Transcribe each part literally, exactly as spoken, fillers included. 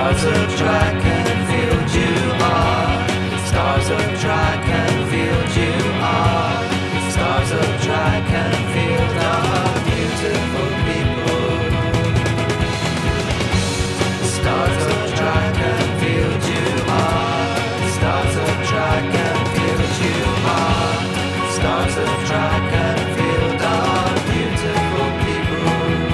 Stars of track and field you are. Stars of track and field you are. Stars of track and field are beautiful people. Stars of track and field you are. Stars of track and field you are. Stars of track and field are beautiful people.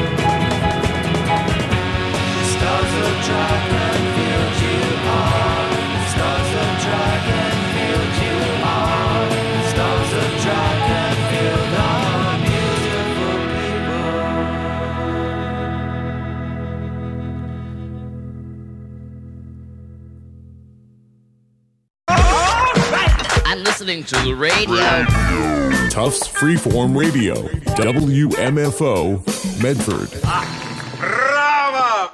Stars of track and field you are. Stars of track and field you are. Stars of track and field are beautiful people. I'm listening to the radio. Tufts Freeform Radio, W M F O, Medford. Bravo!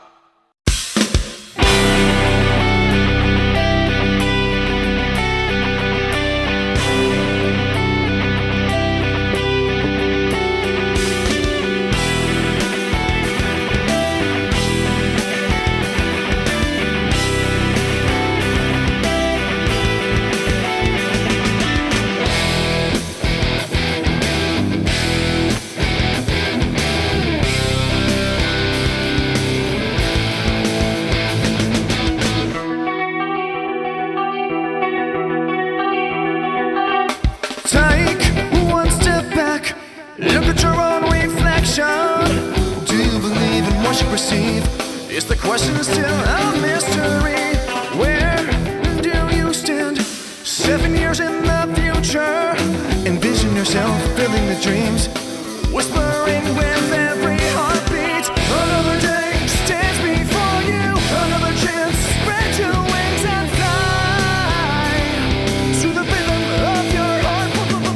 Receive. Is the question still a mystery? Where do you stand? Seven years in the future. Envision yourself building the dreams, whispering with every heartbeat. Another day stands before you. Another chance, spread your wings and fly to the rhythm of your heart.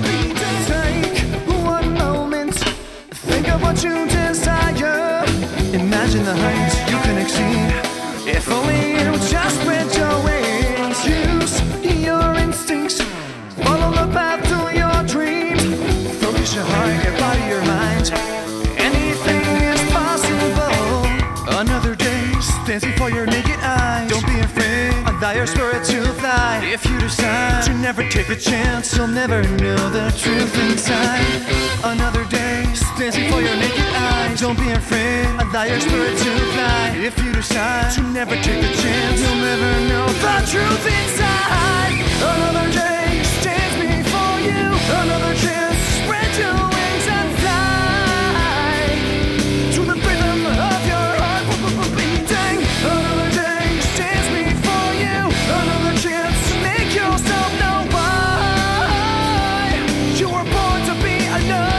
Take one moment, think of what you desire. Imagine the heights you can exceed. If only you just spread your wings. Use your instincts. Follow the path to your dreams. Focus your heart, your body, your mind. Anything is possible. Another day stands before your naked eyes. Don't be afraid, allow your spirit to fly. If you decide to never take a chance, you'll never know the truth inside. Another day stands before your naked eyes. Don't be afraid, allow your spirit to fly. If you decide to never take a chance, you'll never know the truth inside. Another day stands before you. Another chance, spread your wings and fly to the rhythm of your heart beating. Another day stands before you. Another chance to make yourself know why you were born to be alone.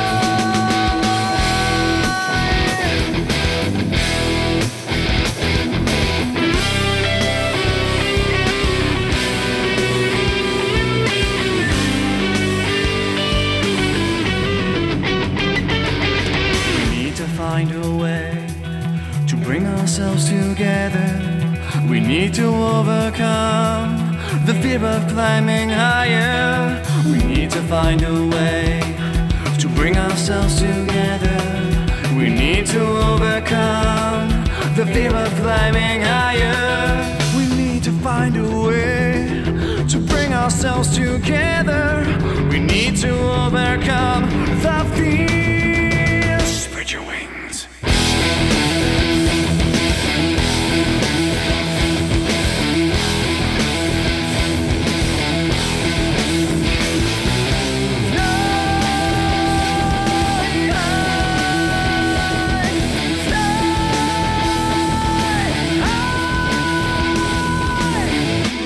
Find a way to bring ourselves together. We need to overcome the fear of climbing higher. We need to find a way to bring ourselves together. We need to overcome the fear of climbing higher. We need to find a way to bring ourselves together. We need to overcome the fear. Spread your wings.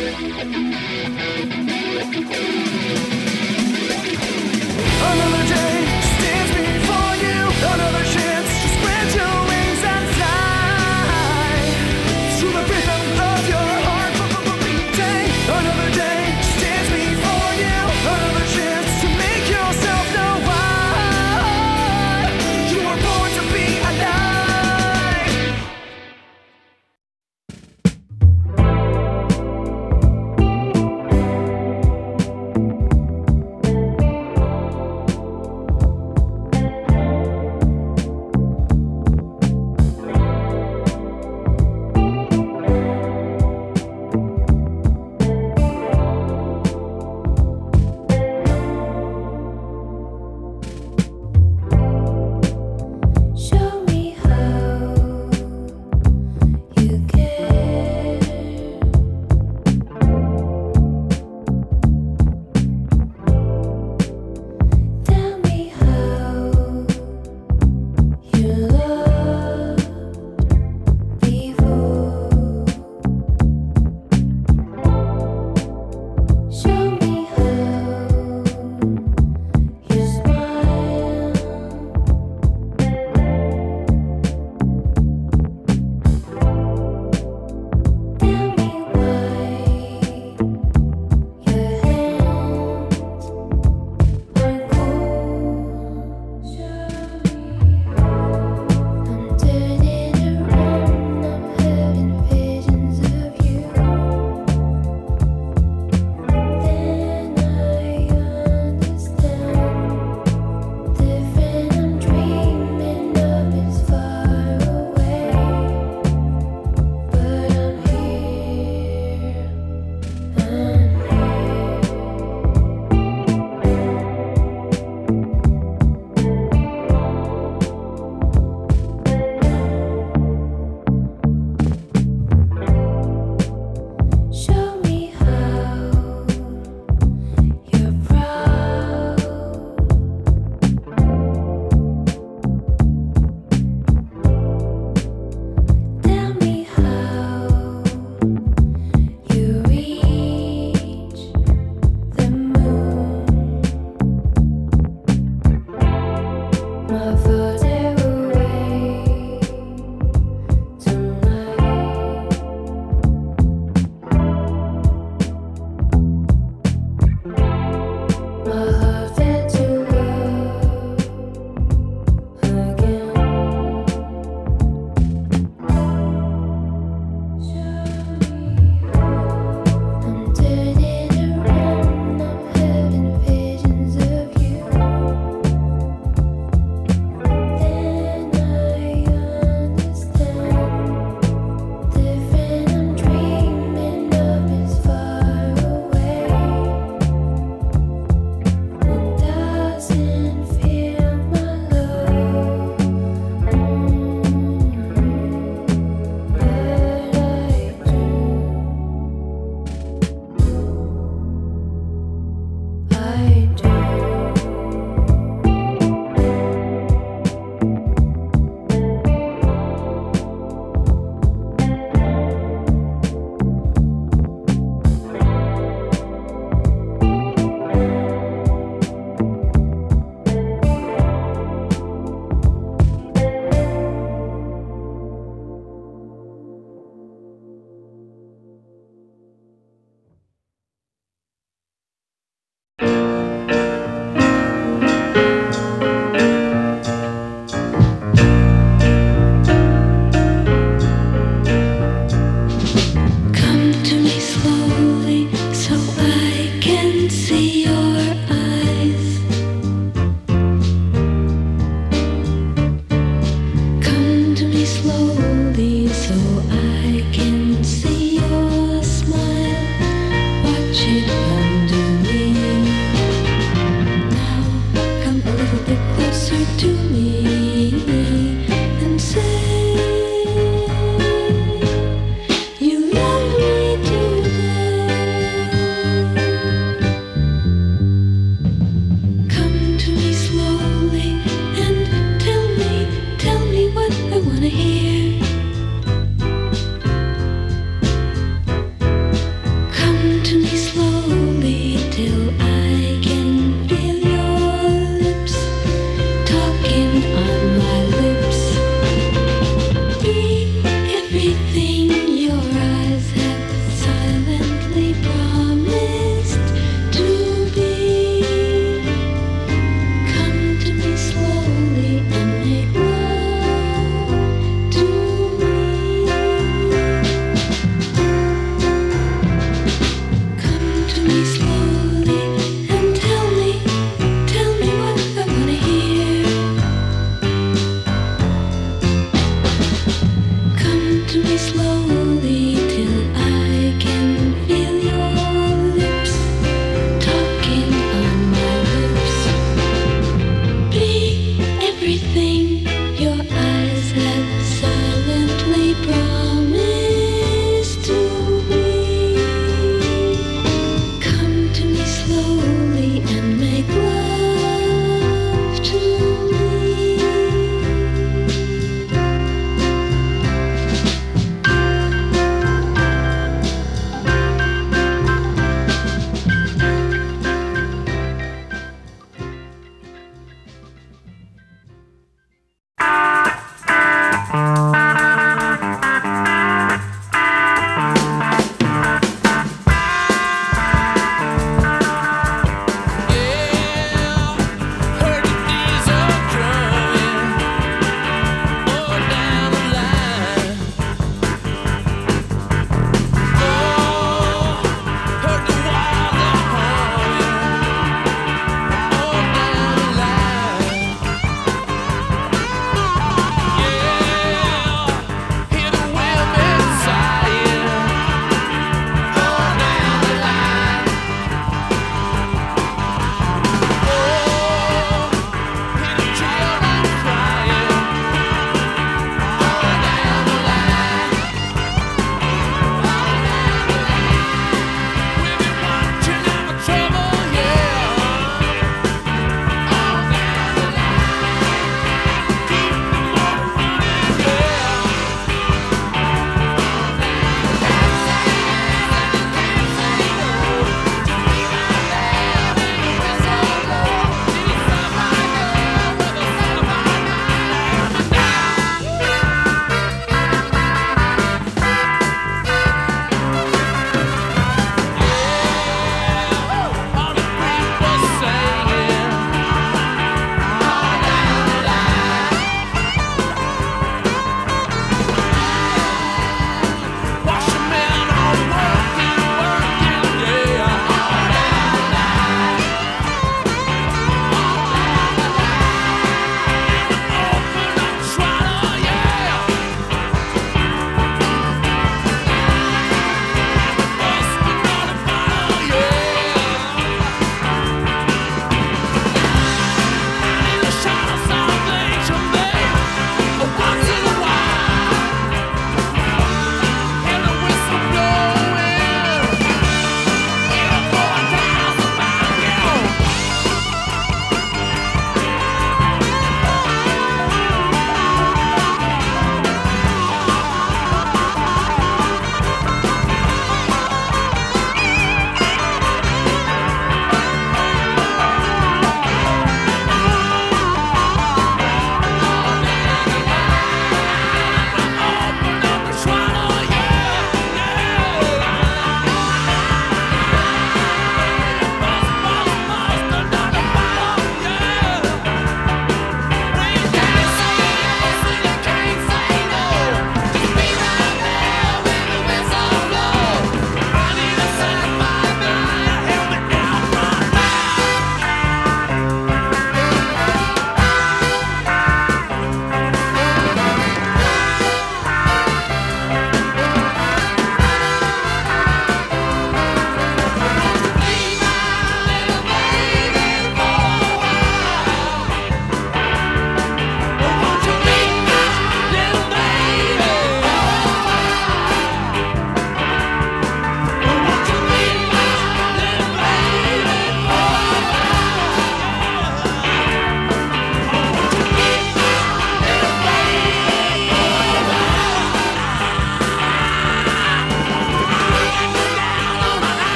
Another day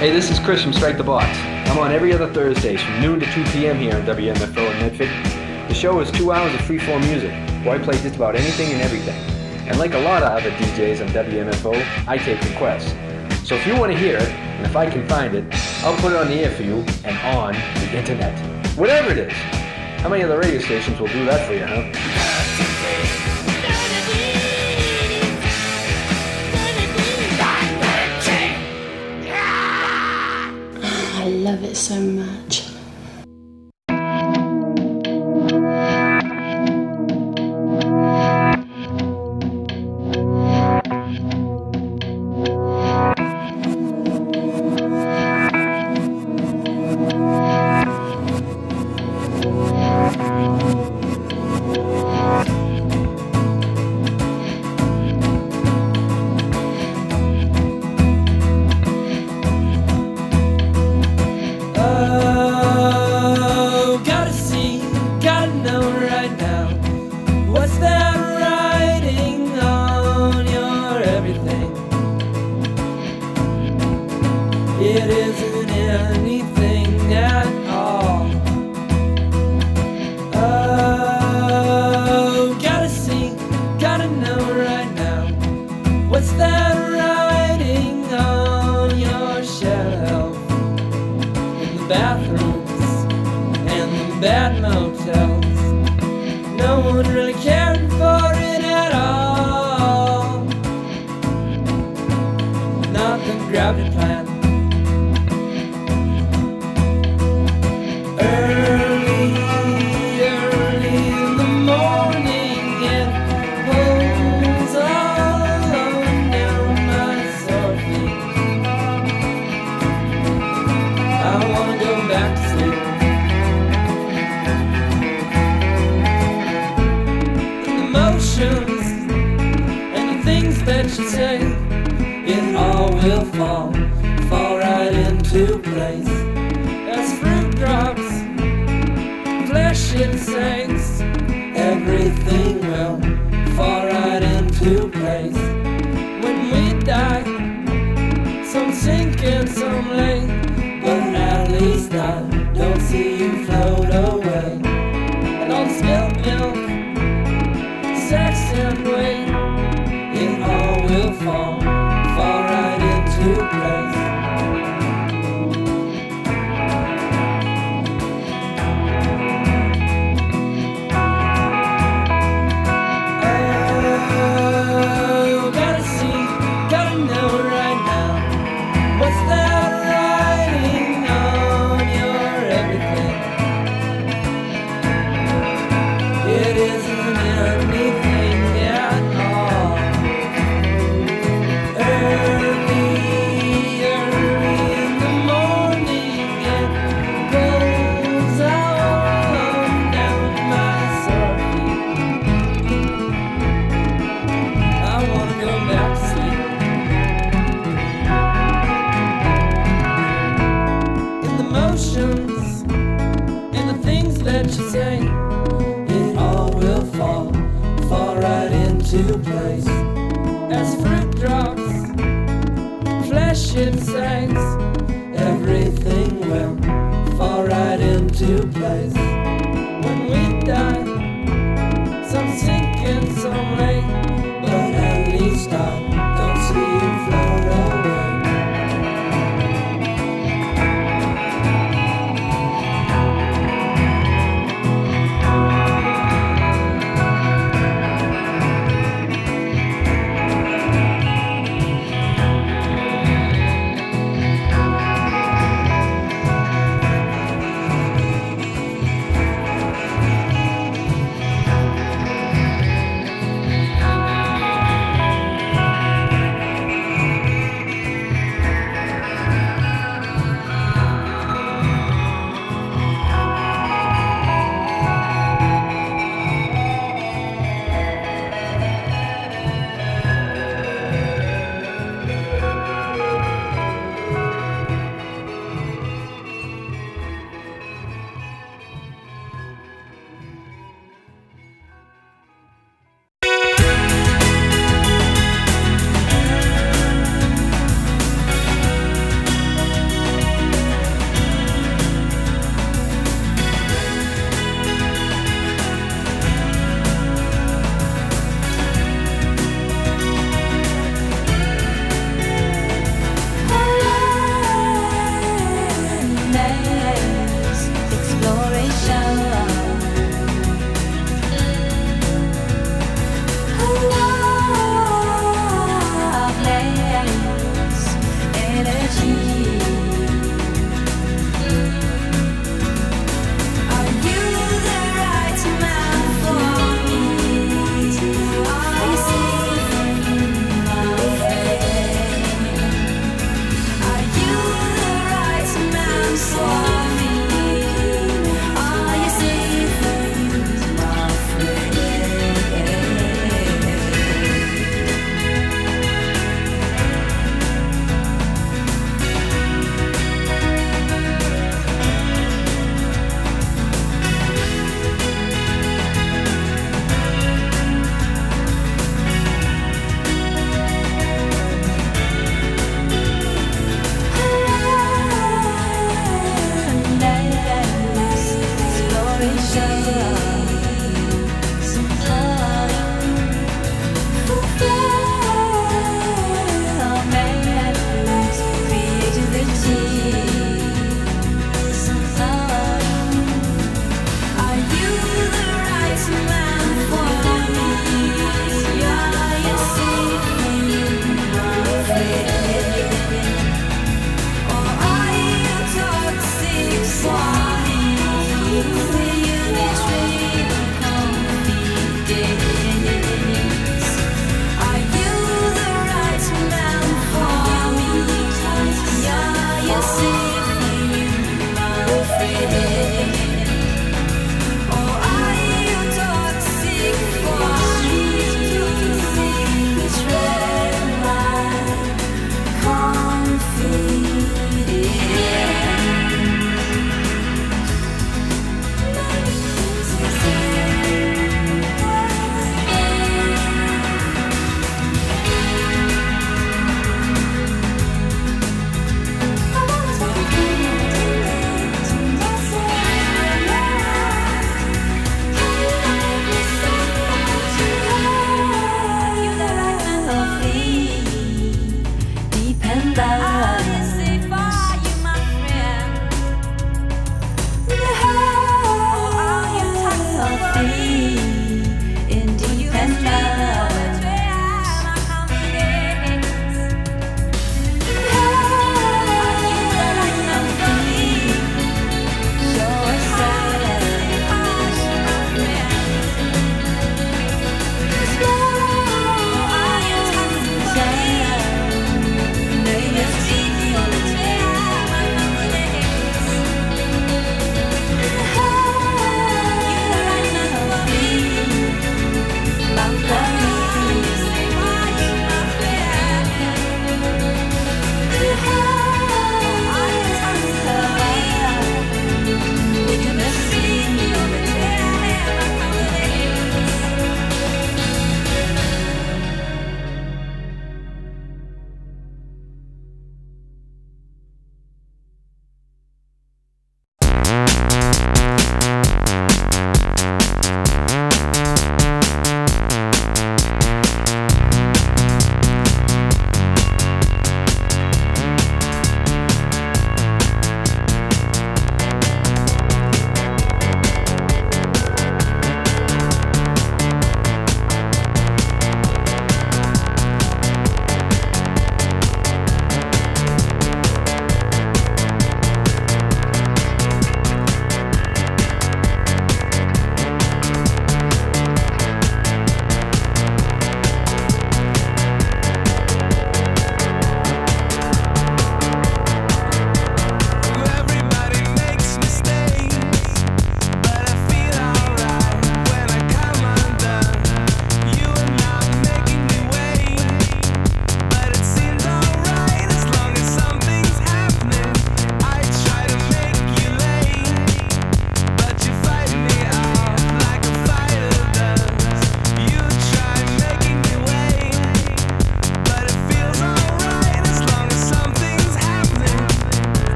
Hey, this is Chris from Strike the Box. I'm on every other Thursdays from noon to two p.m. here on W M F O in Medford. The show is two hours of freeform music, where I play just about anything and everything. And like a lot of other D Js on W M F O, I take requests. So if you want to hear it, and if I can find it, I'll put it on the air for you and on the internet. Whatever it is. How many other radio stations will do that for you, huh? I love it so much.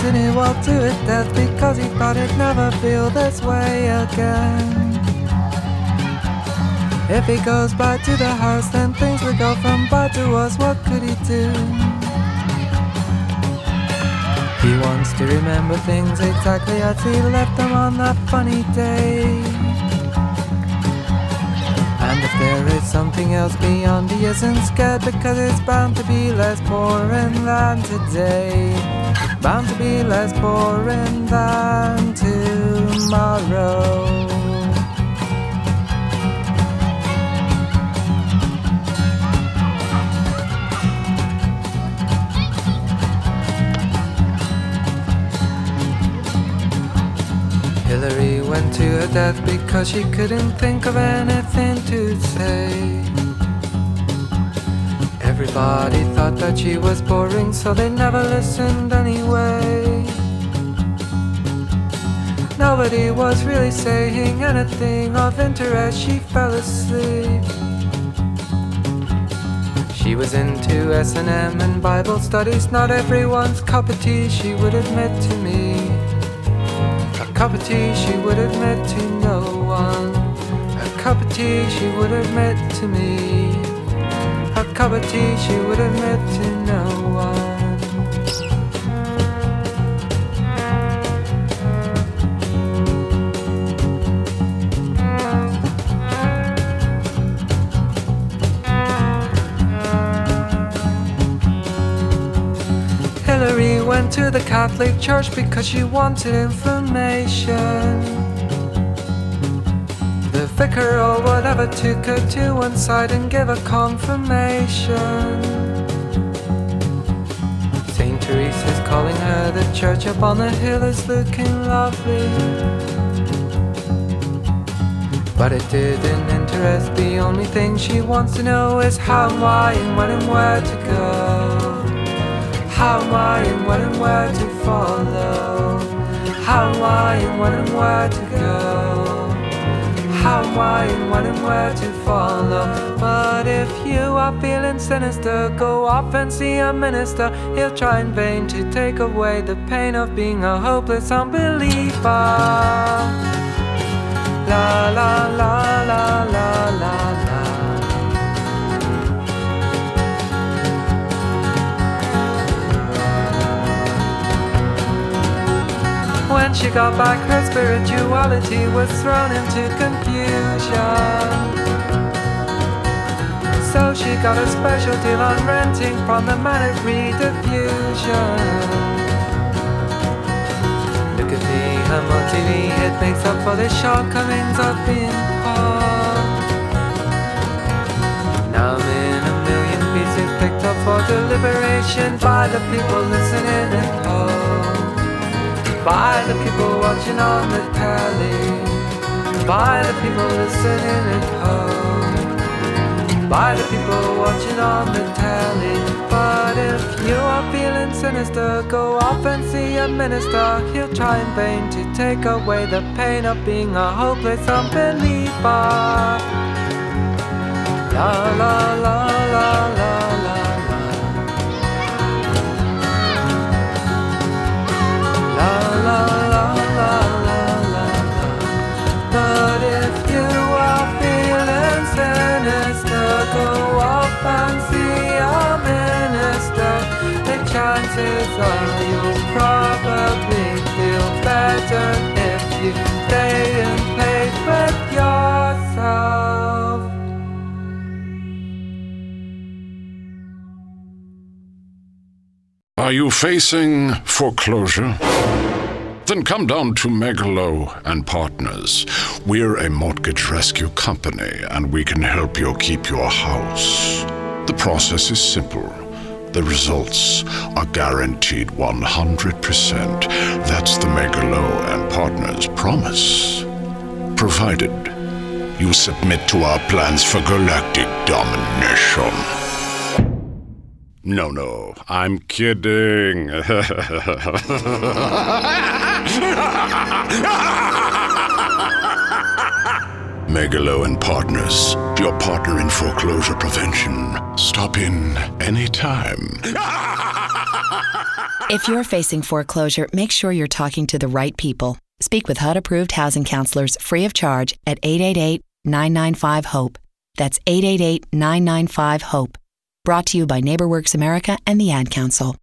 and he walked to his death because he thought he'd never feel this way again. If he goes back to the house, then things will go from bad to worse. What could he do? He wants to remember things exactly as he left them on that funny day. And if there is something else beyond, he isn't scared, because it's bound to be less boring than today. Bound to be less boring than tomorrow. Hillary went to her death because she couldn't think of anything to say. Everybody thought that she was boring, so they never listened anyway. Nobody was really saying anything of interest. She fell asleep. She was into S and M and Bible studies, not everyone's cup of tea, she would admit to me. A cup of tea she would admit to no one. A cup of tea she would admit to me. A cup of tea she would admit to no one. Hillary went to the Catholic Church because she wanted information. The vicar or whatever took her to one side and gave her confirmation. Saint Teresa's calling her, the church up on the hill is looking lovely. But it didn't interest, the only thing she wants to know is how and why and when and where to go. How, why, and when and where to follow. How, why, and when and where to go. How, why, and when and where to follow. But if you are feeling sinister, go off and see a minister. He'll try in vain to take away the pain of being a hopeless unbeliever. La la la la la la la. When she got back, her spirituality was thrown into confusion. So she got a special deal on renting from the man at Rediffusion. Look at me, I'm on T V, it makes up for the shortcomings of being poor. Now I'm in a million pieces picked up for deliberation by the people listening at home. By the people watching on the telly. By the people listening at home. By the people watching on the telly. But if you are feeling sinister, go off and see a minister. He'll try in vain to take away the pain of being a hopeless unbeliever. La la la la la la. La, la, la, la, la. But if you are feeling sinister, go off and see a minister. The chances are you'll probably feel better if you stay in place with yourself. Are you facing foreclosure? Then come down to Megalo and Partners. We're a mortgage rescue company, and we can help you keep your house. The process is simple. The results are guaranteed one hundred percent. That's the Megalo and Partners promise. Provided you submit to our plans for galactic domination. No, no, I'm kidding. Megalo and Partners, your partner in foreclosure prevention. Stop in anytime. If you're facing foreclosure, make sure you're talking to the right people. Speak with H U D-approved housing counselors free of charge at eight eight eight, nine nine five, HOPE. That's eight eight eight, nine nine five, HOPE. Brought to you by NeighborWorks America and the Ad Council.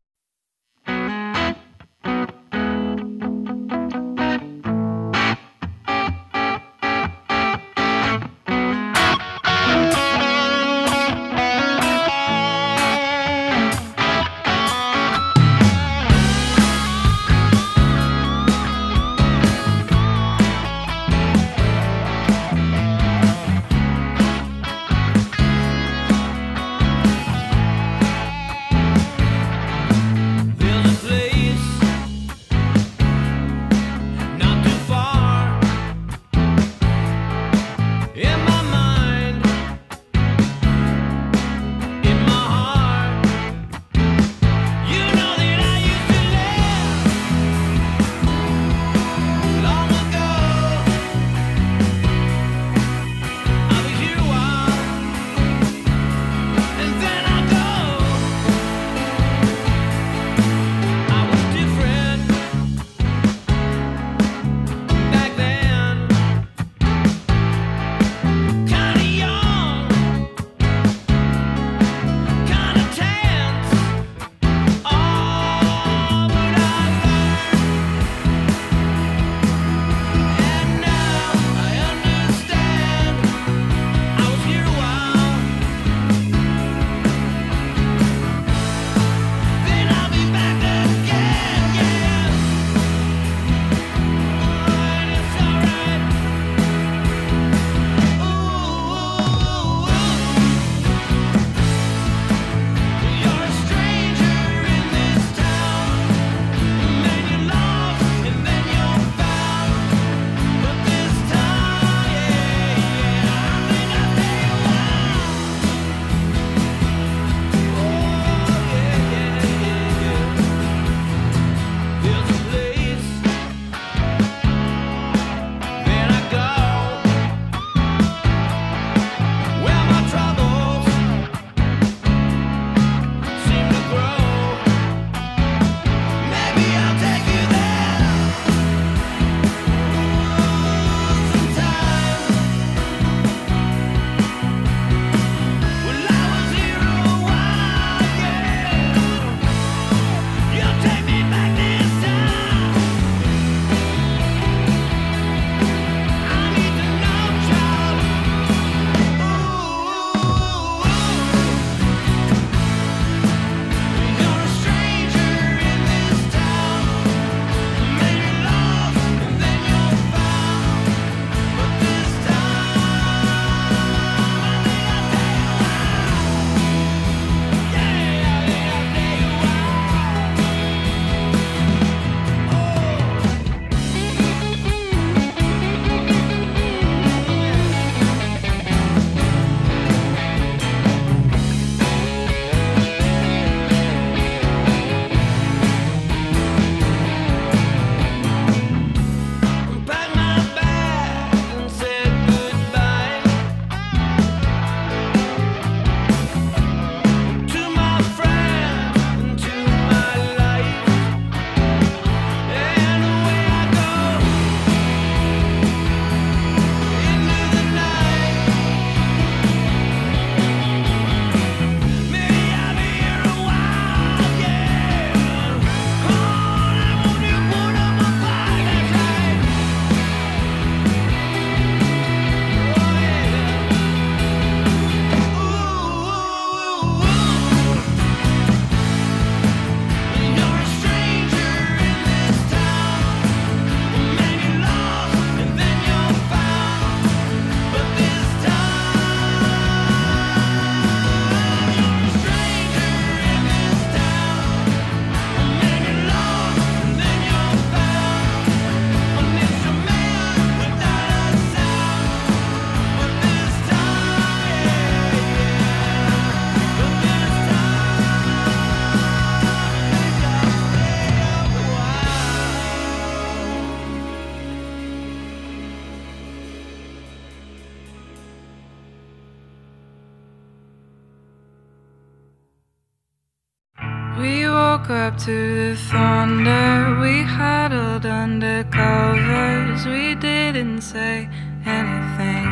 woke up to the thunder. We huddled under covers. We didn't say anything.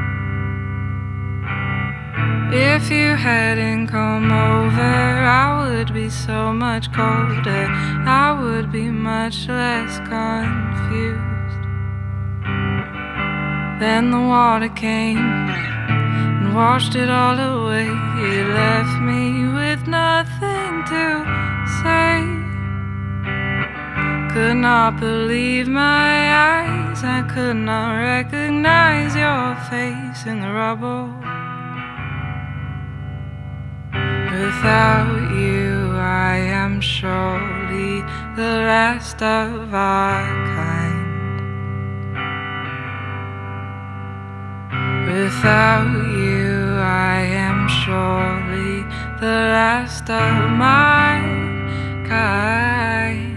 If you hadn't come over, I would be so much colder. I would be much less confused. Then the water came and washed it all away. It left me with nothing to say. Could not believe my eyes. I could not recognize your face in the rubble. Without you, I am surely the last of our kind. Without you, I am surely the last of my kind.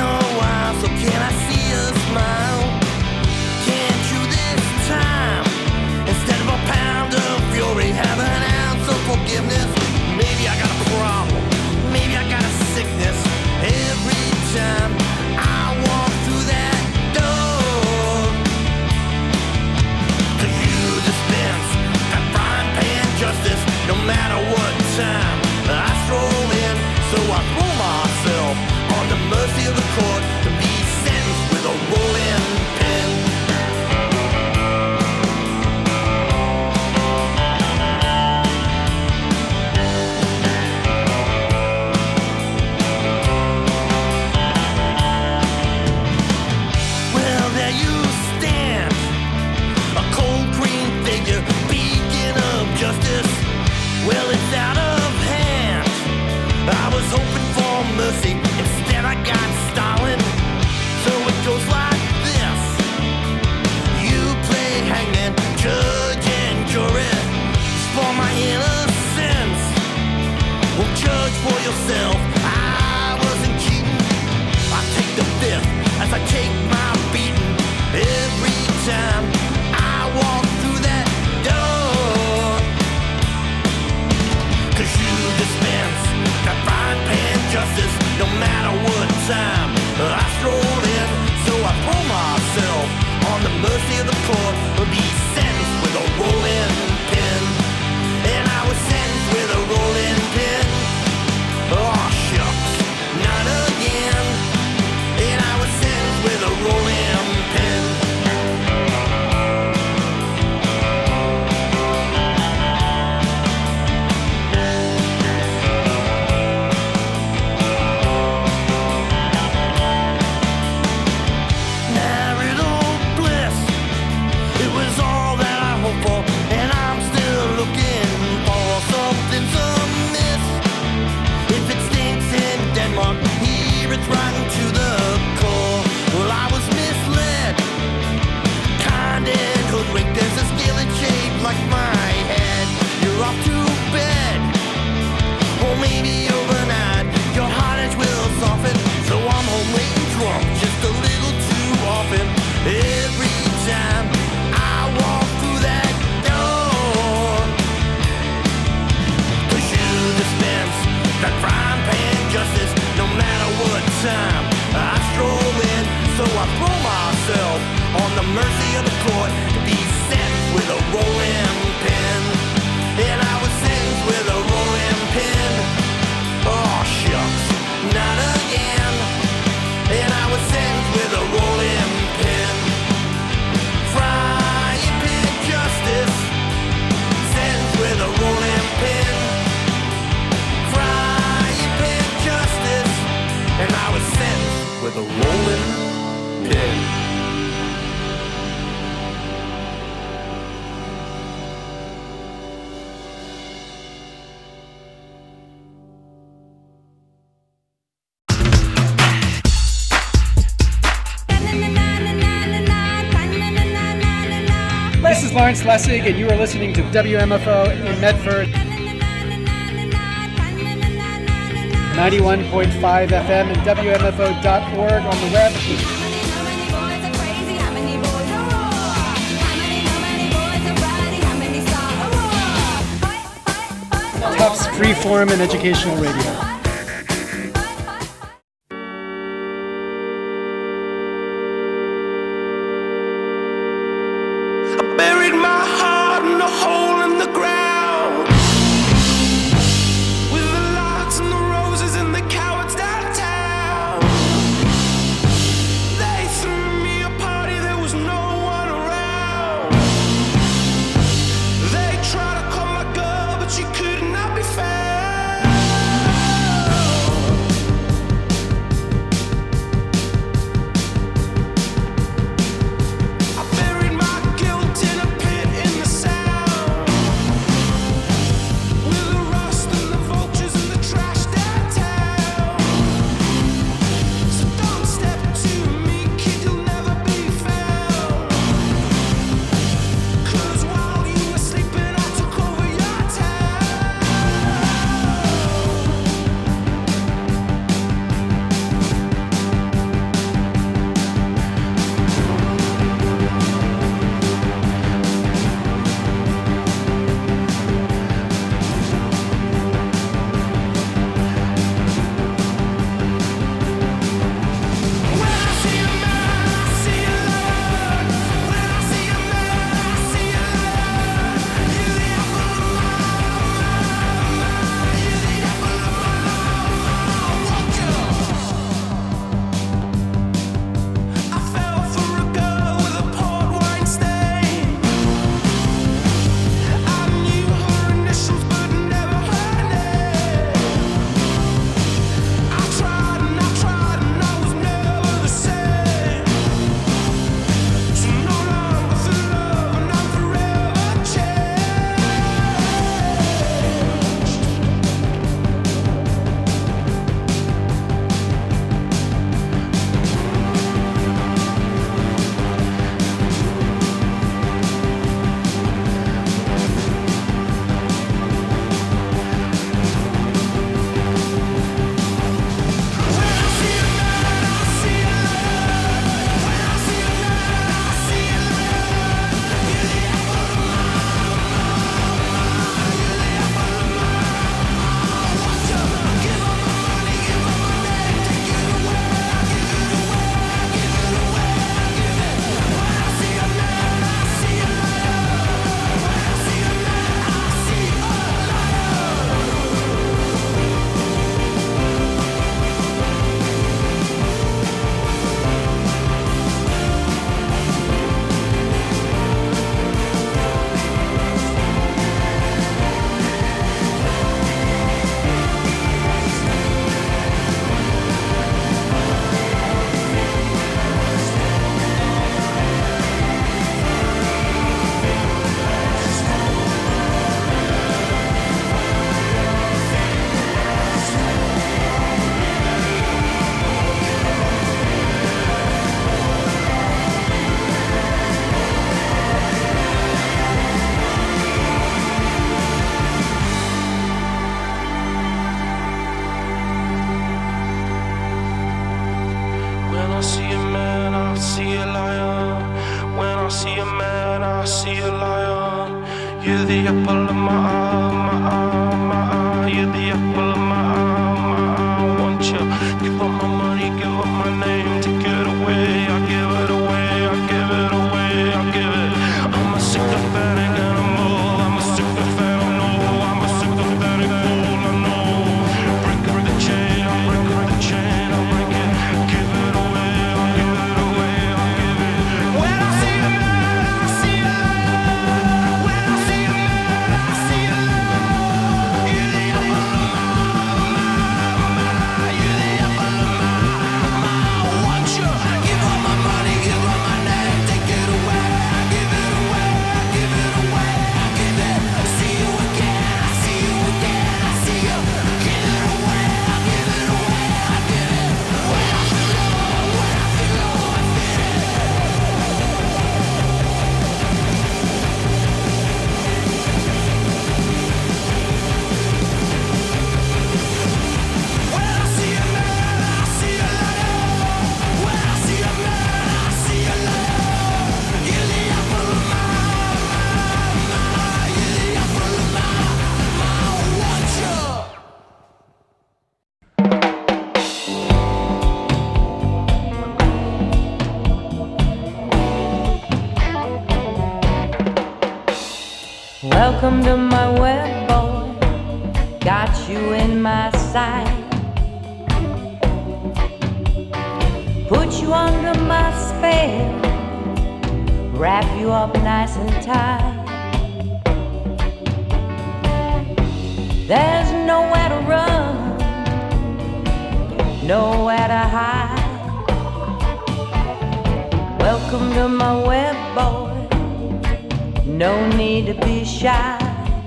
Can I see a smile? Can't you this time? This is Lawrence Lessig, and you are listening to W M F O in Medford. ninety-one point five F M and W M F O dot org on the web. Tufts Freeform and Educational Radio. You're the apple of my eye, my eye, my eye. You're the apple of my eye, my eye. Won't you give up my money, give up my name, take it away. I give it away, I give it away, I give it. I'm a sycophantic animal, I'm a sycophantic, no. I'm a sycophantic fool, I know. Break up the chain, I break up the chain, I break it. Give it away, I give it away, I give it. When I see a man, I see a lion. When I see a man, I see a lion. Welcome to my web, boy. Got you in my sight. Put you under my spell. Wrap you up nice and tight. There's nowhere to run, nowhere to hide. Welcome to my web, boy. No need to be shy.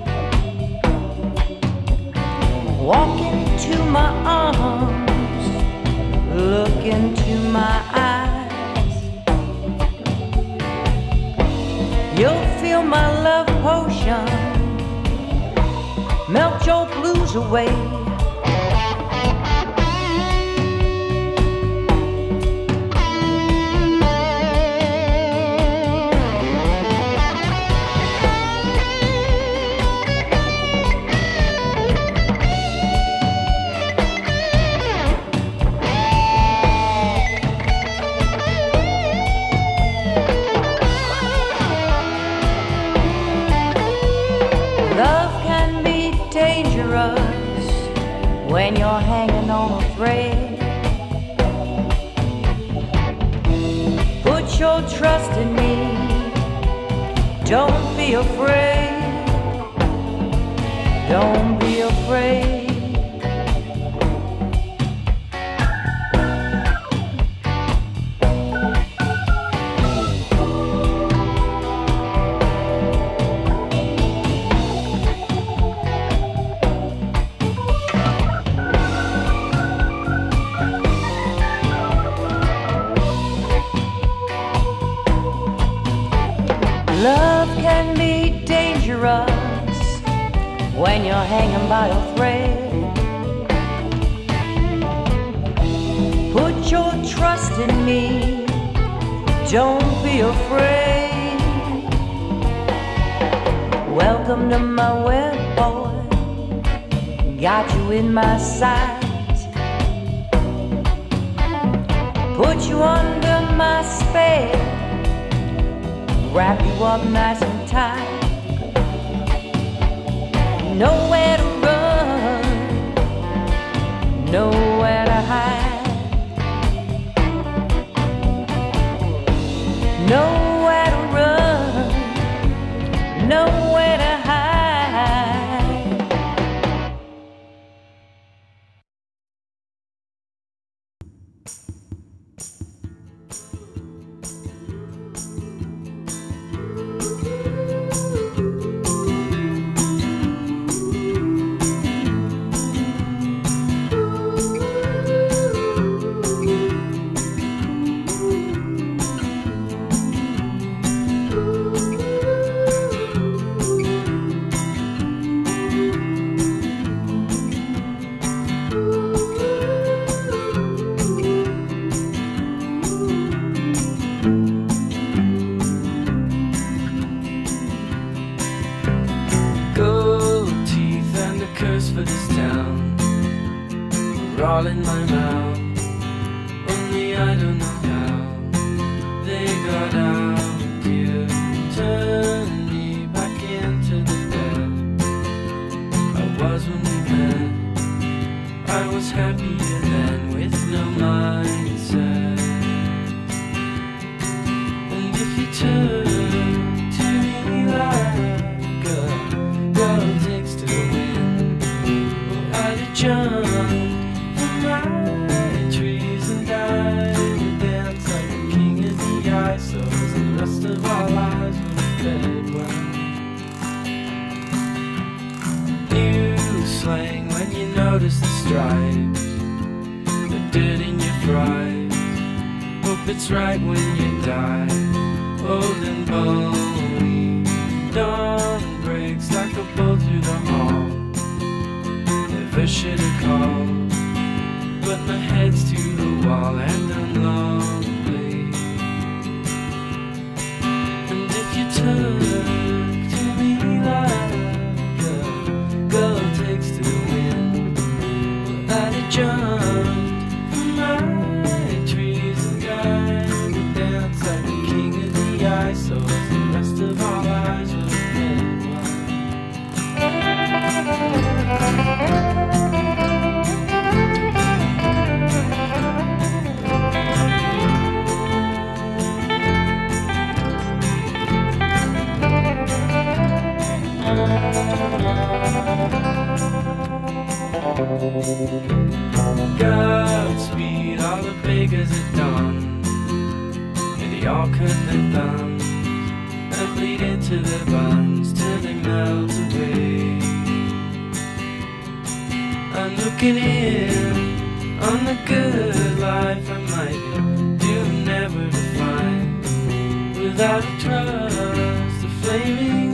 Walk into my arms, look into my eyes. You'll feel my love potion melt your blues away. When you're hanging on a thread, put your trust in me. Don't be afraid. Don't be afraid. Love can be dangerous when you're hanging by a thread. Put your trust in me. Don't be afraid. Welcome to my web, boy. Got you in my sight. Put you under my spell. Wrap you up nice and tight. Nowhere to run, nowhere to hide. Nowhere to run, nowhere to hide. All in my mouth, only I don't know how they got out. You turned me back into the bed I was when we met. I was happier then with no mindset. And if you turn to me like a girl takes to the wind, well, I'd have jumped trees and died and dance like the king of the ice. So the rest of our lives would have fed well. New slang when you notice the stripes, the dirt in your fries. Hope it's right when you die, old and bony. Dawn breaks like a bow through the hall. Never should have called, but my head's to the wall and I'm lonely. And if you turn to me like a girl takes to the wind, well, I'd have jumped from my trees and died to dance like the king of the ice. So as the rest of our lives would have been one. Godspeed, all the bakers at dawn, and they all cut their thumbs and bleed into their buns till they melt away. I'm looking in on the good life I might do never to find without a trust, a flaming